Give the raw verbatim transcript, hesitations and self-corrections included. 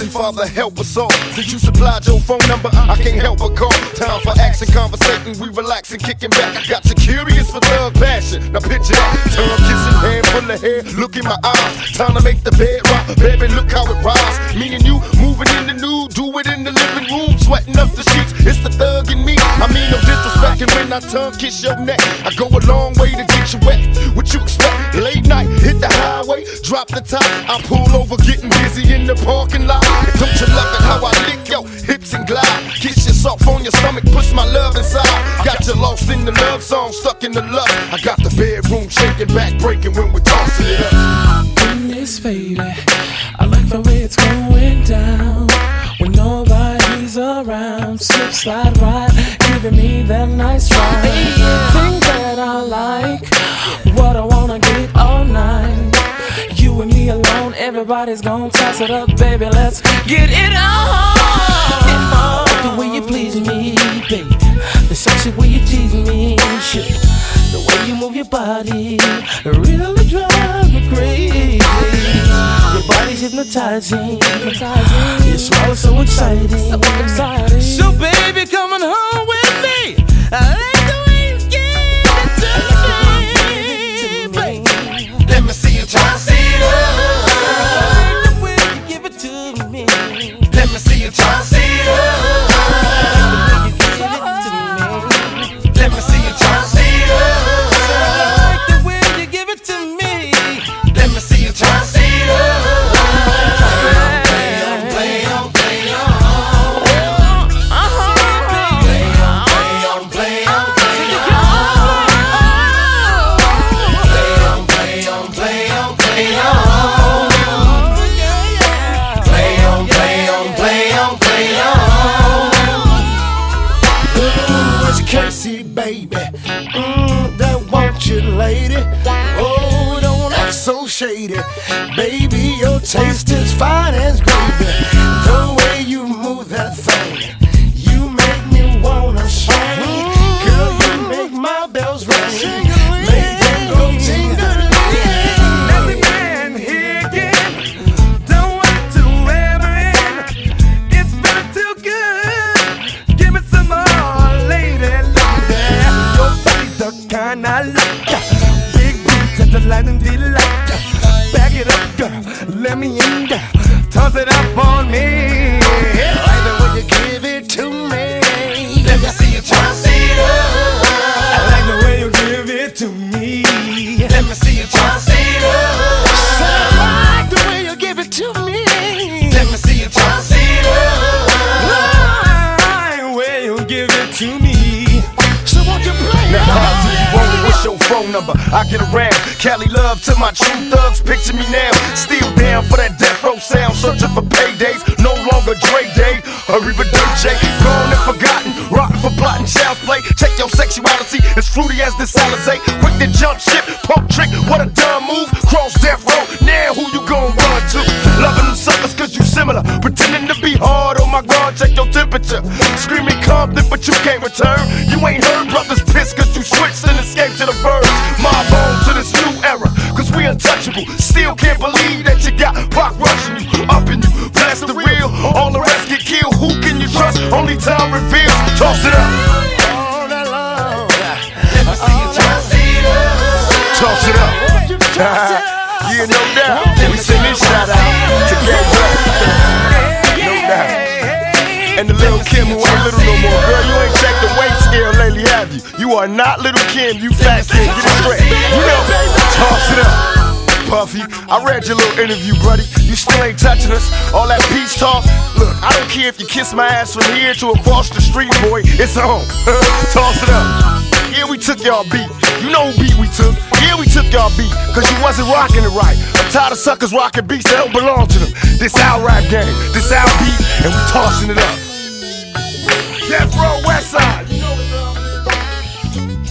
Father, help us all. Since you supplied your phone number, I can't help but call. Time for action, conversating, we relaxing, kicking back. I got you curious for thug passion. Now picture that, tongue kissing, hand full of hair, look in my eyes. Time to make the bed rock, baby, look how it rise. Me and you moving in the nude, do it in the living room, sweating up the sheets. It's the thug in me. I mean no disrespect, and when I tongue kiss your neck, I go a long way to get you wet. What you expect? Late night, hit the highway, drop the top. I pull over, getting busy in the parking lot. Don't you love it how I lick your hips and glide? Kiss you soft on your stomach, push my love inside. Got you lost in the love song, stuck in the lust. I got the bedroom shaking, back breaking when we're tossing it up. In this baby, I like the way it's going down. When nobody's around, slip, slide, ride, giving me that nice ride. Thing that I like, what I wanna get all night. You and me alone, everybody's gonna toss it up, baby. Let's get it on. The way you please me, baby. The sexy way you tease me, shit. The way you move your body really drives me crazy. Your body's hypnotizing. Your smile is so exciting. So baby, coming home with me. I like the way you give it to me. Let me see you try to see it up. I like the way you give it to me. Let me see you try to see it up. Let me see you try to see it up. I like the way you give it to me. Let me see you try to see it up. Play on, play on, play on. Play on, play on, play on, play on. Play on, play on, play on, play on. Play on, play on, play on, play on. Ooh, what you can't see, baby. Mmm, that want you, lady. Oh, don't act so shady. Baby, your taste is fine as gravy. The way you move that thing, you make me wanna sing. Girl, you make my bells ring. Make them go ting-a-ling. Every man here again, don't want to ever end. It's feeling too good. Give me some more, lady, lady. Your body's the kind I like. Big boots at the light and delight. Back it up, girl. Let me in, girl. Toss it up on me. Like the way you give it to me. Let me see you try to see it up. I like the way you give it to me. Let me see you try to see it up. I like the way you give it to me. Let me see you try to see it up. I like the way you give it to me. So won't you play? Now how do you want it? What's your phone number? I get around. Cali love to my true thugs. Picture me now. Still down for that death row sound. Searching for paydays. No longer Dre Day. Hurry with Dirt J. Gone and forgotten. Rockin' for plotting child's play. Check your sexuality. As fruity as this Alizé. Quick to jump ship. Pump trick. What a dumb move. Cross death row. Now who you gon' run to? Loving them suckers cause you similar. Pretending to be hard. Oh my God, check your temperature. Screaming Compton but you can't return. You ain't heard brothers piss cause you switched and escaped to the birds. Mob on to this new era, cause we untouchable. Still can't believe that you got Pac rushing you, up in you. Bless the real, all the rest get killed. Who can you trust? Only time reveals. Toss it up. All night long. Let me see you try to see it up. Toss it up. Yeah, no doubt. We send this shout out to Gay Black. No doubt. And the little Kim who ain't little no more. Girl, you ain't checked the weight scale lately, have you? You are not little Kim, you fat kid. Get it straight. You know, toss it up. Puffy, I read your little interview, buddy. You still ain't touching us. All that peace talk. Look, I don't care if you kiss my ass from here to across the street, boy. It's on. Toss it up. Yeah, we took y'all beat. You know who beat we took. Yeah, we took y'all beat, cause you wasn't rocking it right. I'm tired of suckers rocking beats that don't belong to them. This our rap game, this our beat, and we tossing it up. Death Row West Side. You know what's up.